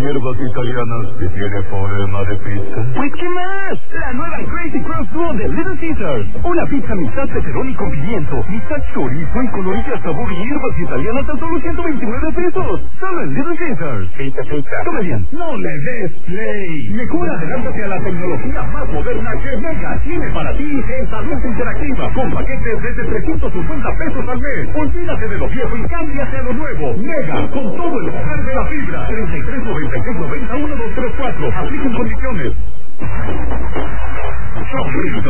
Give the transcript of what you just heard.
hierbas italianas y tiene forma de pizza. Pues ¿qué más? La nueva Crazy Cross Duo de Little Caesars. Una pizza mitad pepperoni con pimiento, mitad chorizo y colorida sabor y hierbas italianas a solo 129 pesos. Solo en Little Caesars. Pizza. Come bien. No le des play. Mejor adelántate a la tecnología más moderna que Mega tiene para ti en Salud Interactiva. Con paquetes desde 350 pesos al mes. Olvídate de lo viejo y cámbiate a lo nuevo. Mega, con todo el poder de la fibra. 33 96 90 1234. Apliquen condiciones.